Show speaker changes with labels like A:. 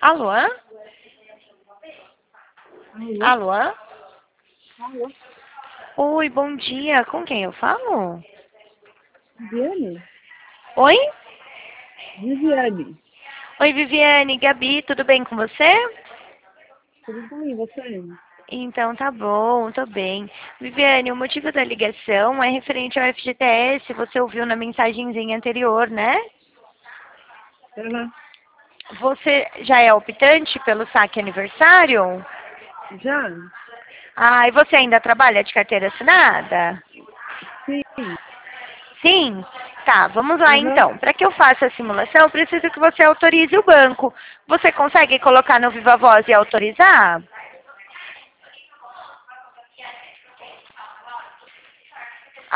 A: Alô?
B: Alô?
A: Alô?
B: Alô?
A: Oi, bom dia. Com quem eu falo?
B: Viviane?
A: Oi?
B: Viviane,
A: Oi, Viviane, Gabi, tudo bem com você?
B: tudo bem, e você?
A: Então tá bom, tô bem. Viviane, o motivo da ligação é referente ao FGTS, você ouviu na mensagenzinha anterior, né?
B: Ela
A: Você já é optante pelo saque aniversário?
B: já?
A: Ah, e você ainda trabalha de carteira assinada?
B: Sim.
A: Sim? Tá, vamos lá
B: Aham.
A: então. Para que eu faça a simulação, eu preciso que você autorize o banco. Você consegue colocar no Viva Voz e autorizar?